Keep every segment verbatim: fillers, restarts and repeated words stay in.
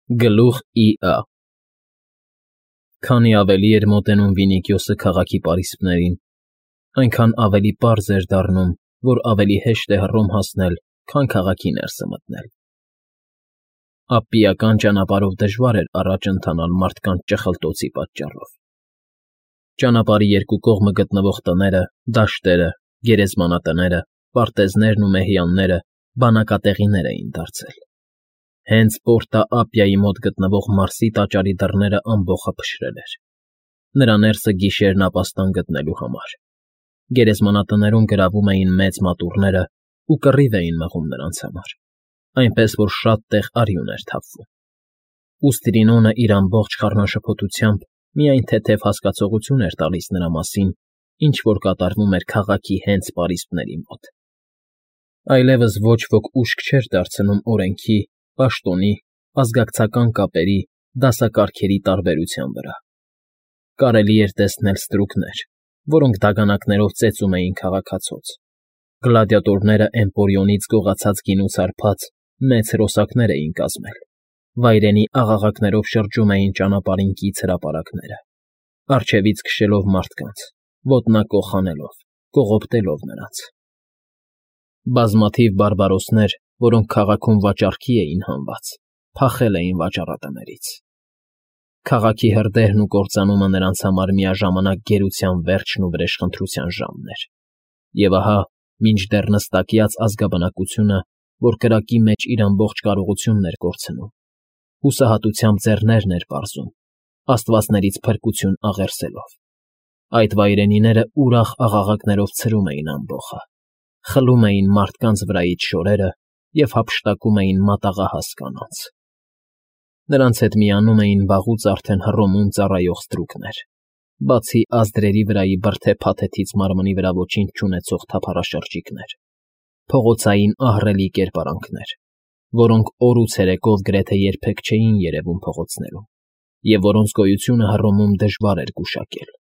Գլուխ Ի.Ա. Քանի ավելի էր մոտենում Վինիքիոսը քաղաքի պարիսպներին, այնքան ավելի պարզ էր դառնում, որ ավելի հեշտ է հռոմ հասնել, քան քաղաքի ներսը մտնել. Ապիական ճանապարհով դժվար էր առաջ ընթանալ մարդկանց ճխլտոցի պատճառով. ճանապարհի երկու կողմը գտնվող տները, դաշտերը, գերեզմանատները, պարտեզներն ու մեհյանները բանակատեղիներ էին դարձել. հենց Պորտա Ապիայի մոտ գտնվող Մարսի տաճարի դռները ամբոխը փշրել էր, նրա ներսը գիշերն ապաստան գտնելու համար. գերեզմանատներում գրավում էին մեծ մատուռները ու կռիվ էին մղում նրանց համար, այնպես որ շատ տեղ արյուն էր թափվում. Ուստի Տրինոնը իր ամբողջ խառնաշփոթությամբ միայն թեթև հասկացողություն էր տալիս նրա մասին, ինչ որ կատարվում էր քաղաքի հենց պարիսպների մոտ. այլևս ոչ ոք ուշք չէր դարձնում օրենքի, պաշտոնի, ազգակցական կապերի, դասակարգերի տարբերության վրա. կարելի էր տեսնել ստրուկներ, որոնք դագանակներով ծեծում էին քաղաքացած, գլադիատորները Էմպորիոնից գողացած գինուց հարբած մեծ հրոսակներ էին կազմել, վայրենի աղաղակներով շրջում էին ճանապարհին կից հրապարակները, առջևից քշելով մարդկանց, ոտնակոխ անելով, կողոպտելով նրանց. բազմաթիվ բարբարոսներ, որոնք քաղաքում վաճառքի էին հանված, փախել էին վաճառատներից. քաղաքի հրդեհն ու կործանումը նրանց համար միաժամանակ գերության վերջն ու վրեժխնդրության ժամն էր, և ահա, մինչդեռ նստակյաց ազգաբնակությունը, որ կրակի մեջ իր ամբողջ կարողությունն էր կորցնում, հուսահատությամբ ձեռներն էր պարզում, աստվածներից փրկություն աղերսելով, այդ վայրենիները ուրախ աղաղակներով ցրում էին ամբոխը, խլում էին մարդկանց վրայից շորերը և հափշտակում էին մատաղահաս կանանց. նրանց հետ միանում էին վաղուց արդեն Հռոմում ծառայող ստրուկներ, բացի ազդրերի վրայի բրդե փաթեթից մարմնի վրա ոչինչ չունեցող թափառաշրջիկներ, փողոցային ահռելի կերպարանքներ, որոնք օր ու ցերեկով գրեթե երբեք չէին երևում փողոցներում, և որոնց գոյությունը Հռոմում դժվար էր գուշակել.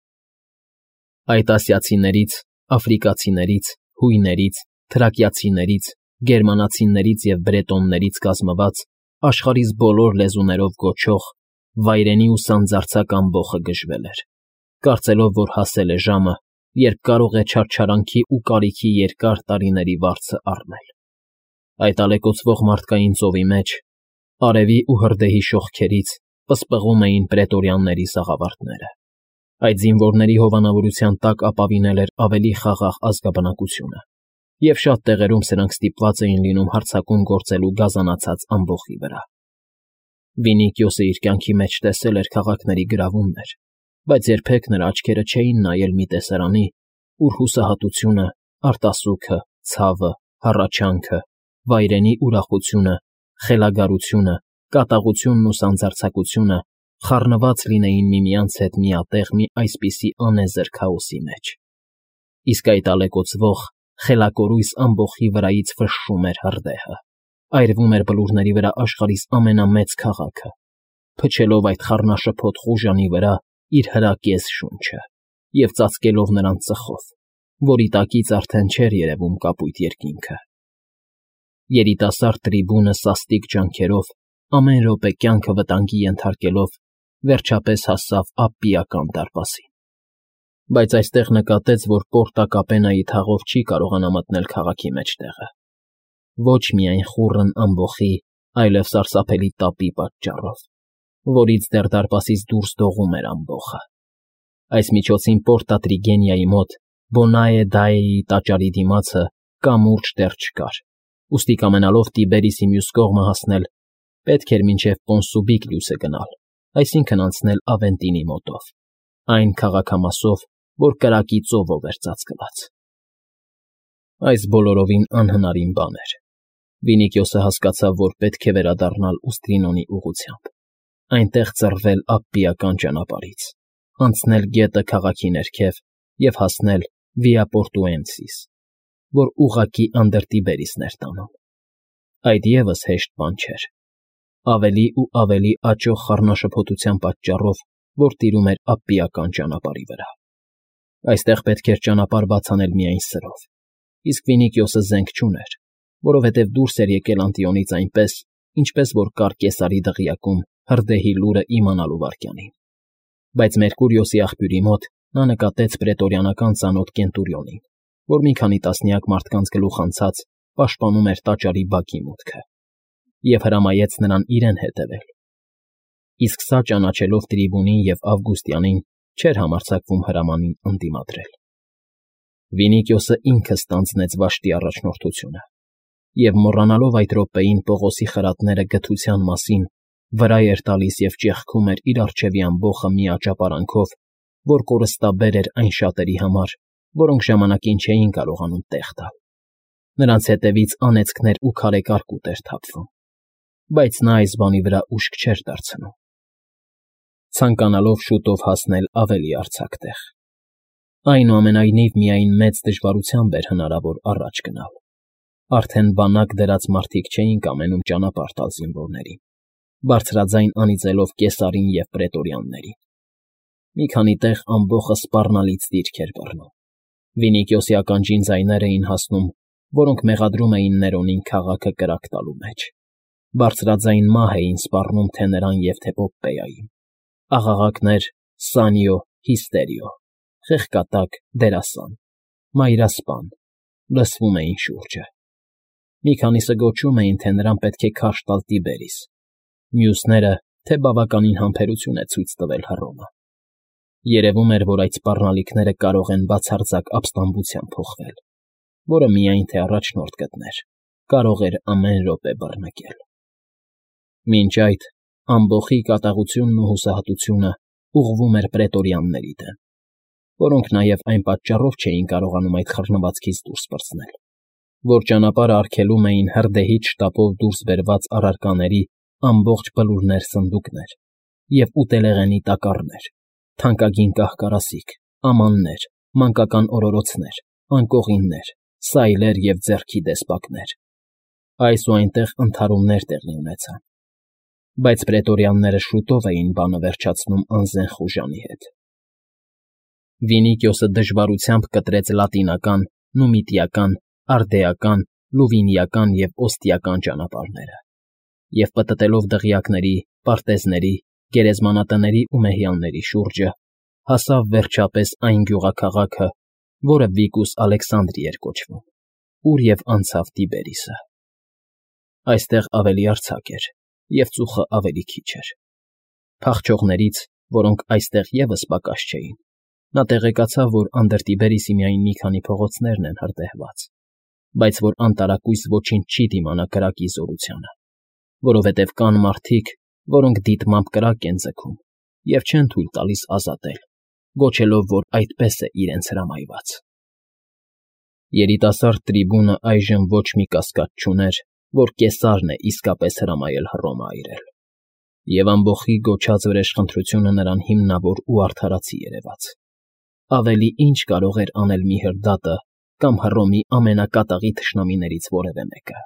այդ ասիացիներից, աֆրիկացիներից, հույներից, թրակիացիներից, գերմանացիներից և բրետոններից կազմված, աշխարհիս բոլոր լեզուներով գոչող, վայրենի ու սանձարձակ ամբոխը գժվել էր, կարծելով, որ հասել է ժամը, երբ կարող է չարչարանքի ու կարիքի երկար տարիների վարձը առնել. այդ ալեկոծվող մարդկային ծովի մեջ, արևի ու հրդեհի շողքերից պսպղում էին պրետորյանների սաղավարտները, այդ զինվորների հովանավորության տակ ապավինել էր ավելի խաղաղ ազգաբնակությունը, և շատ տեղերում սրանք ստիպված էին լինում հարձակում գործելու գազանացած ամբոխի վրա. Վինիքիոսը իր կյանքի մեջ տեսել էր քաղաքների գրավումներ, բայց երբեք նրա աչքերը չէին նայել մի տեսարանի, ուր հուսահատությունը, արտասուքը, ցավը, հառաչանքը, վայրենի ուրախությունը, խելագարությունը, կատաղությունն ու սանձարձակությունը խառնված լինեին միմյանց հետ միատեղ մի այսպիսի անեզր քաոսի մեջ. իսկ այդ ալեկոծվող, խելակորույս ամբոխի վրայից ֆշշում էր հրդեհը, այրվում էր բլուրների վրա աշխարհիս ամենամեծ քաղաքը, փչելով այդ խառնաշփոթ խուժանի վրա իր հրակեզ շունչը և ծածկելով նրան ծխով, որի տակից արդեն չէր երևում կապույտ երկինքը. երիտասարդ տրիբունը սաստիկ ջանքերով, ամեն րոպե կյանքը վտանգի ենթարկելով, վերջապես հասավ Ապիական դարպասին. բայց այստեղ նկատեց, որ Պորտա Կապենայի թաղով չի կարողանա մտնել քաղաքի մեջտեղը, ոչ միայն խուռն ամբոխի, այլև սարսափելի տապի պատճառով, որից դեռ դարպասից դուրս դողում էր ամբոխը. այս միջոցին Պորտա Տրիգենիայի մոտ Բոնայե Դայեի տաճարի դիմացը կամուրջ դեռ չկար, ուստի կամենալով Տիբերիսի մյուս կողմը հասնել, պետք էր մինչև Պոնսուբիկլիուսը գնալ, այսինքն անցնել Ավենտինի մոտով, այն քաղաքամասով, որ կրակի ծովով էր ծածկված. այս բոլորովին անհնարին բան էր. Վինիքիոսը հասկացավ, որ պետք է վերադառնալ Ուստրինոնի ուղղությամբ, այնտեղ ծռվել Ապիական ճանապարհից, անցնել գետը քաղաքի ներքև և հասնել Վիա Պորտուենսիս, որ ուղղակի Անդրտիբերիսն էր տանում. այդ ևս հեշտ բան չէր, ավելի ու ավելի աճող խառնաշփոթության պատճառով, որ տիրում էր Ապիական ճանապարհի վրա. այստեղ պետք էր ճանապարհ բաց անել միայն սրով, իսկ Վինիքիոսը զենք չուներ, որովհետև դուրս էր եկել Անտիոնից այնպես, ինչպես որ կար Կեսարի դղյակում հրդեհի լուրը իմանալու վայրկյանին։ Բայց Մերկուրիոսի աղբյուրի մոտ նա նկատեց պրետորիանական ծանոթ Կենտուրիոնին, որ մի քանի տասնյակ մարդկանց գլուխ անցած պաշտպանում էր տաճարի բակի մուտքը, և հրամայեց նրան իրեն հետևել։ Իսկ սա, ճանաչելով Տրիբունին և Ավգուստիանին, չէր համարձակվում հրամանին ընդդիմադրել։ Վինիկիոսը ինքը ստանձնեց վաշտի առաջնորդությունը, և մոռանալով այդ րոպեին Պողոսի խրատները գթության մասին, վրա էր տալիս և ճեղքում էր իր առջևի ամբոխը մի աճապարանքով, որ կորստաբեր էր այն շատերի համար, որոնք ժամանակին չէին կարողանում տեղ տալ։ Նրանց հետևից անեծքներ ու քարե կարկուտ էր թափվում, բայց նա այս բանի վրա ուշք չէր դարձնում, ցանկանալով շուտով հասնել ավելի արձակ տեղ։ Այնուամենայնիվ միայն մեծ դժվարությամբ էր հնարավոր առաջ գնալ։ Արդեն բանակ դրած մարդիկ չէին կամենում ճանապարհ տալ զինվորներին, բարձրաձայն անիծելով Կեսարին և պրետորյաններին։ Մի քանի տեղ ամբոխը սպառնալից դիրք էր բռնում։ Վինիկիոսի ականջին ձայներ էին հասնում, որոնք մեղադրում էին Ներոնին քաղաքը կրակ տալու մեջ։ Բարձրաձայն մահ էին սպառնում թե նրան և թե Պոպպեյային։ Աղաղակներ «Սանիո», «Հիստերիո», «Խեղկատակ», «Դերասան», «Մայրասպան» լսվում էին շուրջը։ Մի քանիսը գոչում էին, թե նրան պետք է քարշ տալ Տիբերիս, մյուսները, թե բավականին համբերություն է ցույց տվել Հռոմը։ Երևում էր, որ այդ սպառնալիքները կարող են բացարձակ ապստամբության փոխվել, որը միայն թե առաջնորդ գտներ, կարող էր ամեն րոպե բռնկել։ Մինչ այդ ամբոխի կատաղությունն ու հուսահատությունը ուղղվում էր պրետորյանների դեմ, որոնք նաև այն պատճառով չէին կարողանում այդ խռնվածքից դուրս պրծնել, որ ճանապարհը արգելում էին հրդեհից շտապով դուրս բերված առարկաների ամբողջ բլուրներ սնդուկներ և ուտելեղենի տակառներ, թանկագին կահ֊կարասիք, ամաններ, մանկական օրորոցներ, անկողիններ, սայլեր և ձեռքի դեսպակներ։ Այս ու այնտեղ ընդհարումներ տեղի ունեցան, բայց պրետորյանները շուտով էին բանը վերջացնում անզեն խուժանի հետ։ Վինիկիոսը դժվարությամբ կտրեց լատինական, նումիդիական, արդեական, լուվինիական և օստիական ճանապարհները, և պտտելով դղյակների, պարտեզների, գերեզմանատների ու մեհյանների շուրջը, հասավ վերջապես այն գյուղաքաղաքը, որը Վիկուս Ալեքսանդրի էր կոչվում, ուր և անցավ Տիբերիսը։ Այստեղ ավելի արձակ էր, և ծուխը ավելի քիչ էր։ Փախչողներից, որոնք այստեղ ևս պակաս չէին, նա տեղեկացավ, որ անդր Տիբերիսի միայն մի քանի փողոցներն են հրդեհված, բայց որ անտարակույս ոչինչ չի դիմանա կրակի զորությանը, որովհետև կան մարդիկ, որոնք դիտմամբ կրակ են ձգում և չեն թույլ տալիս ազատել, գոչելով, որ այդպես է իրենց հրամայված։ Երիտասարդ Տրիբունը այժմ ոչ մի կասկած չուներ, որ Կեսարն է իսկապես հրամայել Հռոմը այրել, և ամբոխի գոչած վրեժխնդրությունը նրան հիմնավոր ու արդարացի երևաց։ Ավելի ինչ կարող էր անել մի հրդատը կամ Հռոմի ամենակատաղի թշնամիներից որևէ մեկը։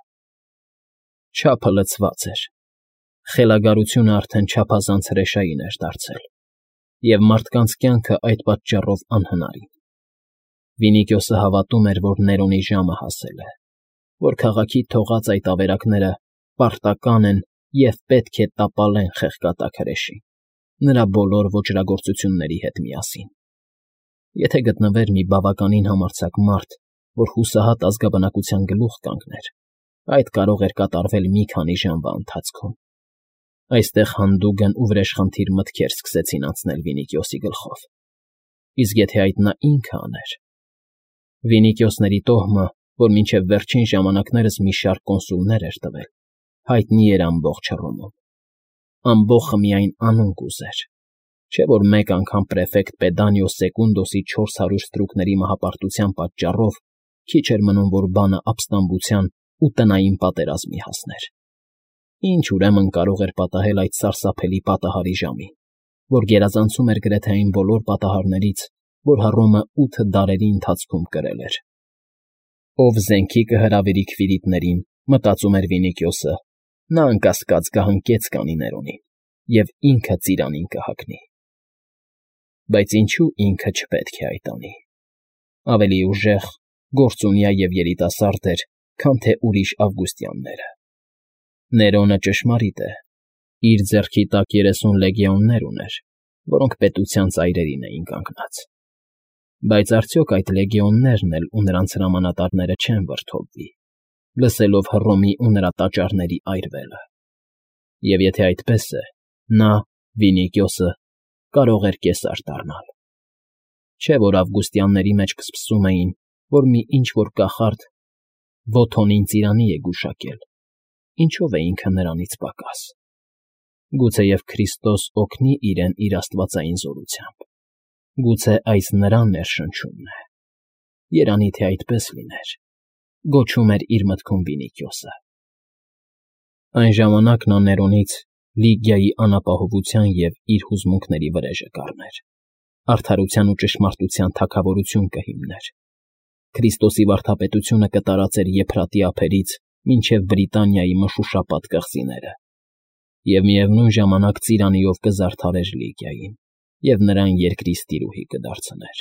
Չափը լցված էր, խելագարությունը արդեն չափազանց հրեշային էր դարձել, և մարդկանց կյանքը այդ պատճառով անհնարին։ Վինիկիոսը հավատում էր, որ Ներոնի ժամը հասել է, որ քաղաքի թողած այդ ավերակները պարտական են և պետք է տապալեն խեղկատակ հրեշին, նրա բոլոր ոճրագործությունների հետ միասին։ Եթե գտնվեր մի բավականին համարձակ մարդ, որ հուսահատ ազգաբնակության գլուխ կանգներ, այդ կարող էր կատարվել մի քանի ժամվա ընթացքում։ Այստեղ հանդուգն ու վրեժխնդիր մտքեր սկսեցին անցնել Վինիկիոսի գլխով։ Իսկ եթե այդ նա ինքը աներ… Վինիկիոսների տոհմը, որ մինչև վերջին ժամանակներս մի շարք կոնսուլներ էր տվել, հայտնի էր ամբողջ Հռոմում։ Ամբոխը միայն անուն կուզեր, չէ՞ որ մեկ անգամ պրեֆեկտ Պեդանիո Սեկունդոսի չորս հարյուր ստրուկների մահապարտության պատճառով քիչ էր մնում, որ բանը ապստամբության ու տնային պատերազմի հասներ։ Ինչ ուրեմն կարող էր պատահել այդ սարսափելի պատահարի ժամին, որ գերազանցում էր գրեթե այն բոլոր պատահարներից, որ Հռոմը ութ դարերի ընթացքում կրել էր։ Ով զենքի կհրավիրի Քվիրիտներին, մտածում էր Վինիկիոսը, նա անկասկած կհնկեց կանի Ներոնին և ինքը ծիրանին կհագնի։ Բայց ինչու ինքը չպետք է այդ անի։ Ավելի ուժեղ, գործունյա և երիտասարդ էր, քան թե ուրիշ Ավգուստյանները։ Ներոնը ճշմարիտ է, Իր ձեռքի տակ երեսուն լեգիոններ ուներ, որոնք պետության ծայրերին էին կանգնած։ Բայց արդյոք այդ լեգիոններն էլ ու նրանց հրամանատարները չեն վրդովվի, լսելով Հռոմի ու նրա տաճարների այրվելը։ Եվ եթե այդպես է, նա, Վինիկիոսը, կարող էր կեսար դառնալ։ Չէ՞ որ ավգուստյանների մեջ փսփսում էին, որ մի ինչ֊որ կախարդ Վոթոնին ծիրանի է գուշակել, ինչով է ինքը նրանից պակաս։ Գուցեև Քրիստոս օգնի իրեն իր աստվածային զորությամբ։ Գուցե այս նրա ներշնչումն է։ Երանի թե այդպես լիներ, գոչում էր իր մտքում Վինիկիոսը։ Այն ժամանակ նա Ներոնից Լիգիայի անապահովության և իր հուզմունքների վրեժը կառներ, արդարության ու ճշմարտության թագավորություն կհիմներ, Քրիստոսի վարդապետությունը կտարածեր Եփրատի ափերից մինչև Բրիտանիայի մշուշապատ կղզիները, և միևնույն ժամանակ ծիրանիով կզարդարեր Լիգիային և նրան երկրի ստիրուհի կդարձներ։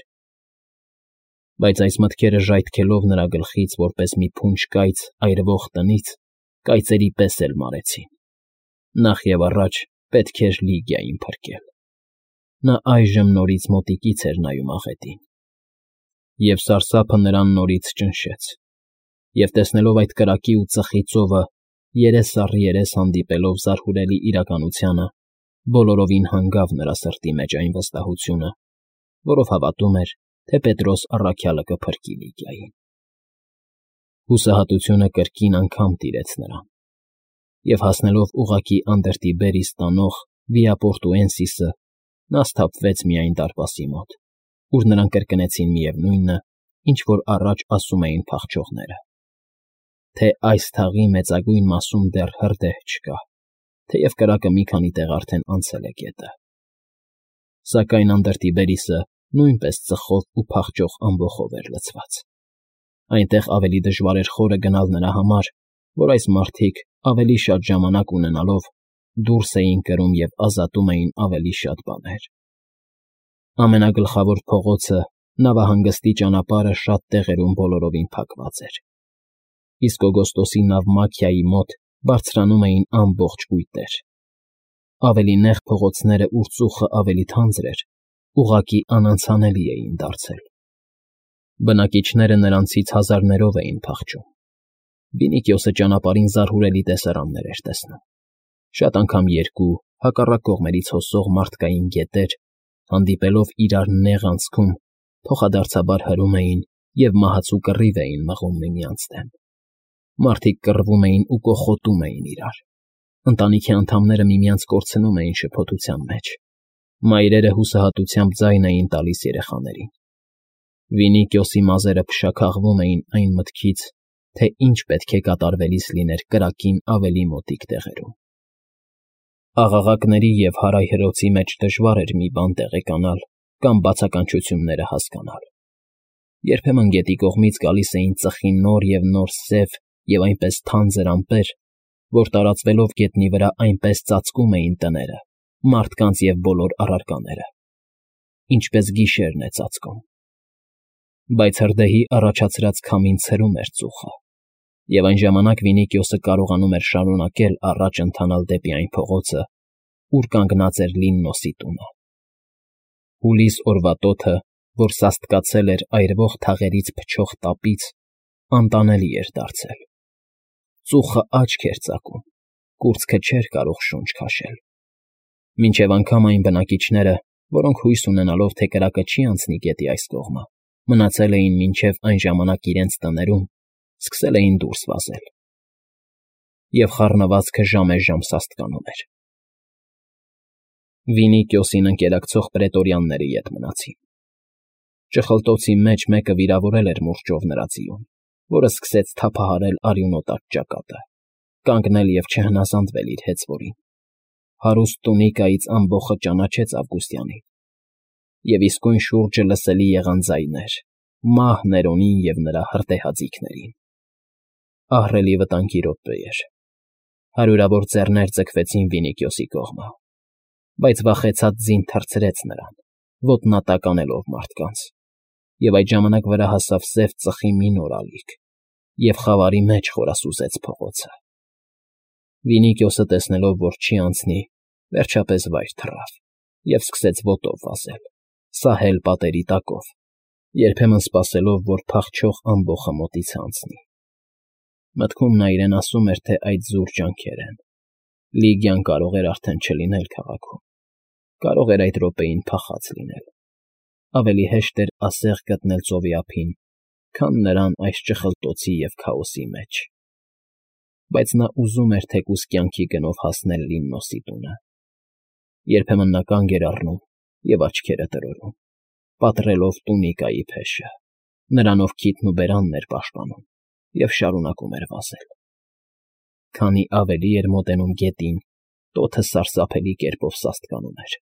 Բայց այս մտքերը ժայթքելով նրա գլխից որպես մի փունջ կայծ այրվող տնից, կայծերի պես էլ մարեցին։ Նախ և առաջ պետք էր Լիգիային փրկել։ Նա այժմ նորից մոտիկից էր նայում աղետին։ Եվ սարսափը նրան նորից ճնշեց, և տեսնելով այդ կրակի ու ծխի ծովը, երես առ երես հանդիպելով զարհուրելի իրականությանը, բոլորովին հանգավ նրա սրտի մեջ այն վստահությունը, որով հավատում էր, թե Պետրոս առաքյալը կփրկի Լիգիային։ Հուսահատությունը կրկին անգամ տիրեց նրան, և հասնելով ուղղակի Անդերտիբերիս տանող Վիա Պորտուենսիսը, նա սթափվեց միայն դարպասի մոտ, ուր նրան կրկնեցին միևնույնը, ինչ որ առաջ ասում էին փախչողները, թե այս թաղի մեծագույն մասում դեռ հրդեհ չկա, թեև կրակը մի քանի տեղ արդեն անցել է գետը։ Սակայն Անդերտիբերիսը նույնպես ծխով ու փախչող ամբոխով էր լցված։ Այնտեղ ավելի դժվար էր խորը գնալ նրա համար, որ այս մարդիկ, ավելի շատ ժամանակ ունենալով, դուրս էին կրում և ազատում էին ավելի շատ բաներ։ Ամենագլխավոր փողոցը, նավահանգստի ճանապարհը շատ տեղերում բոլորովին փակված էր, իսկ Օգոստոսի նավմաքիայի մոտ բարձրանում էին ամբողջ կույտեր։ Ավելի նեղ փողոցները, ուր ծուխը ավելի թանձր էր, ուղղակի անանցանելի էին դարձել։ Բնակիչները նրանցից հազարներով էին փախչում։ Վինիկիոսը ճանապարհին զարհուրելի տեսարաններ էր տեսնում։ Շատ անգամ երկու, հակառակ կողմերից հոսող մարդկային գետեր, հանդիպելով իրար նեղ անցքում, փոխադարձաբար հրում էին և մահացու կռիվ էին մղում միմյանց դեմ։ Մարդիկ կռվում էին ու կոխոտում էին իրար։ Ընտանիքի անդամները միմյանց կորցնում էին շփոթության մեջ։ Մայրերը հուսահատությամբ ձայն էին տալիս երեխաներին։ Վինիկիոսի մազերը փշաքաղվում էին այն մտքից, թե ինչ պետք է կատարվելիս լիներ կրակին ավելի մոտիկ տեղերում։ Աղաղակների և հարայհրոցի մեջ դժվար էր մի բան տեղեկանալ կամ բացականչությունները հասկանալ։ Երբեմն գետի կողմից գալիս էին ծխի նոր և նոր սև և այնպես թանձր ամպեր, որ տարածվելով գետնի վրա այնպես ծածկում էին տները, մարդկանց և բոլոր առարկաները, ինչպես գիշերն է ծածկում։ Բայց հրդեհի առաջացրած քամին ցրում էր ծուխը, և այն ժամանակ Վինիկիոսը կարողանում էր շարունակել առաջ ընթանալ դեպի այն փողոցը, ուր կանգնած էր Լիննոսի տունը։ Հուլիս օրվա տոթը, որ սաստկացել էր այրվող թաղերից փչող տապից, անտանելի էր դարձել։ Ծուխը աչք էր ծակում, կուրծքը չէր կարող շունչ քաշել։ Մինչև անգամ այն բնակիչները, որոնք հույս ունենալով, թե կրակը չի անցնի գետի այս կողմը, մնացել էին մինչև այն ժամանակ իրենց տներում, սկսել էին դուրս վազել։ Եվ խառնվածքը ժամեժամ սաստկանում էր։ Վինիկիոսին ընկերակցող պրետորյանները ետ մնացին։ Ճխլտոցի մեջ մեկը վիրավորել էր մուրճով նրա ձիուն, որը սկսեց թափահարել արյունոտած ճակատը, կանգնել և չհնազանդվել իր հեծվորին։ Հարուստ տունիկայից ամբոխը ճանաչեց Ավգուստյանին, և իսկույն շուրջը լսելի եղան ձայներ՝ մահ Ներոնին և նրա հրդեհաձիգներին։ Ահռելի վտանգի րոպե էր։ Հարյուրավոր ձեռներ ձգվեցին Վինիկիոսի կողմը, բայց վախեցած ձին թռցրեց նրան, ոտնատակ անելով մարդկանց, և այդ ժամանակ վրա հասավ սև ծխի մի նոր ալիք, և խավարի մեջ խորասուզեց փողոցը։ Վինիկիոսը տեսնելով, որ չի անցնի, Վերջապես վայր թռավ և սկսեց ոտով վազել, սահել պատերի տակով, երբեմն սպասելով, որ փախչող ամբոխը մոտից անցնի։ Մտքում նա իրեն ասում էր, թե այդ զուր ջանքեր են, Լիգիան կարող էր արդեն չլինել քաղաքում, կարող էր այդ րոպեին փախած լինել, ավելի հեշտ էր ասեղ գտնել ծովի ափին, քան նրան այս ճխլտոցի և քաոսի մեջ։ Բայց նա ուզում էր թեկուզ կյանքի գնով հասնել Լիմնոսի տունը։ Երբեմն նա կանգ էր առնում և աչքերը տրորում, պատռելով տունիկայի փեշը, նրանով քիթն ու բերանն էր պաշտպանում և շարունակում էր վազել։ Քանի ավելի էր մոտենում գետին, տոթը սարսափելի կերպով սաստկանում էր։